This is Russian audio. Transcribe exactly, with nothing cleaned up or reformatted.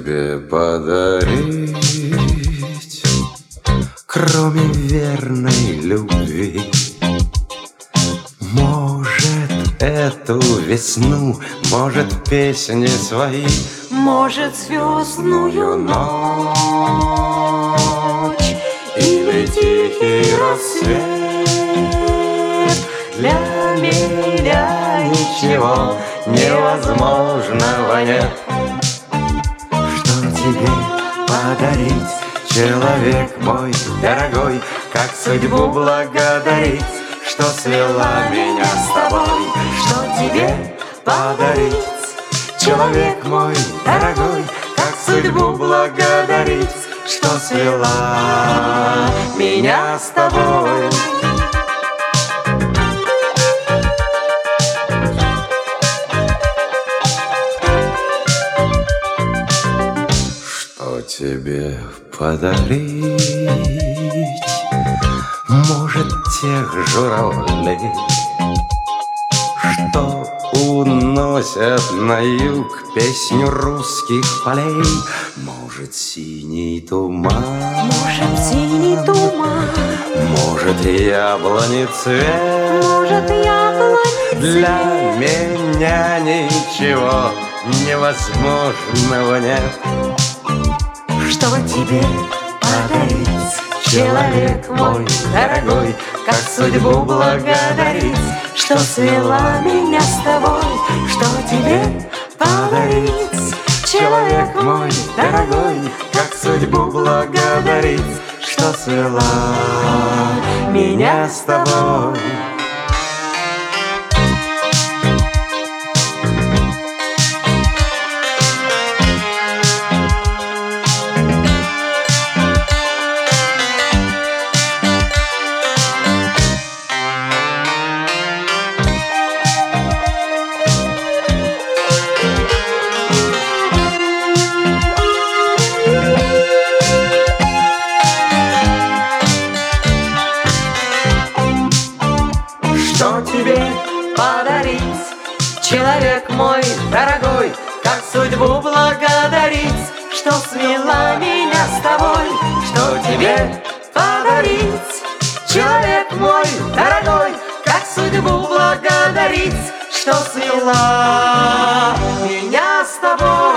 тебе подарить, кроме верной любви? Может, эту весну, может, песни свои, может, звездную ночь или тихий рассвет. Для меня ничего невозможного нет. Что тебе подарить, человек мой дорогой? Как судьбу благодарить, что свела меня с тобой? Что тебе Подарить, человек мой дорогой? Как судьбу благодарить, что свела меня с тобой? Что тебе подарить? Может, тех журавлей, что уносят на юг песню русских полей? Может, синий туман, может, синий туман, может, яблони цвет. может, яблони Для цвет. меня ничего невозможного нет. Что тебе подарить, Человек мой дорогой, как судьбу благодарить, что свела меня с тобой? Что тебе подарить, человек мой дорогой, как судьбу благодарить, что свела меня с тобой. Что тебе подарить, человек мой дорогой? Как судьбу благодарить, что свела меня с тобой? Что тебе подарить, человек мой дорогой? Как судьбу благодарить, что свела меня с тобой?